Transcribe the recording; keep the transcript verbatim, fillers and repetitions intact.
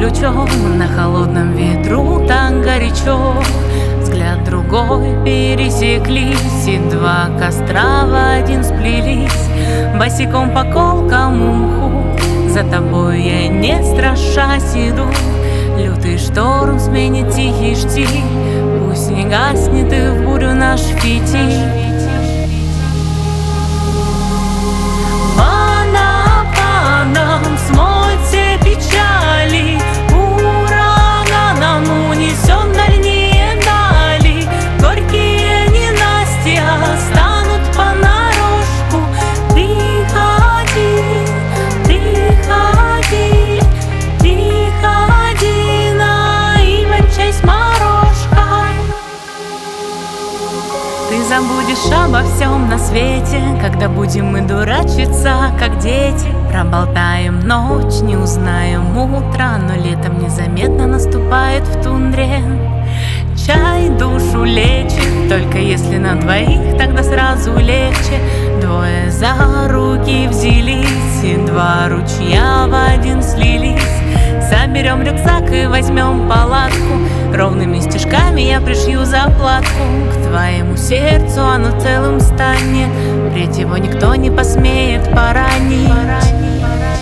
ключом, на холодном ветру так горячо. Взгляд другой пересеклись, и два костра в один сплелись. Босиком по колкому мху, за тобой я не страшась иду. Лютый шторм сменит тихий штиль, пусть не гаснет и в бурю наш фитиль. Смоет все печали, ураганом унесен дальние дали. Горькие ненастья станут понарошку. Приходи, приходи, приходи на иван-чай с морожкой. Ты забудешь обо всем на свете, когда будем мы дурачиться, как дети. Проболтаем ночь, не узнаем утро, но летом незаметно наступает в тундре. Чай душу лечит, только если на двоих, тогда сразу легче. Двое за руки взялись, и два ручья в один слились. Соберем рюкзак и возьмем палатку, ровными стежками я пришью заплатку. К твоему сердцу оно целым станет, впредь его никто не посмеет поранить.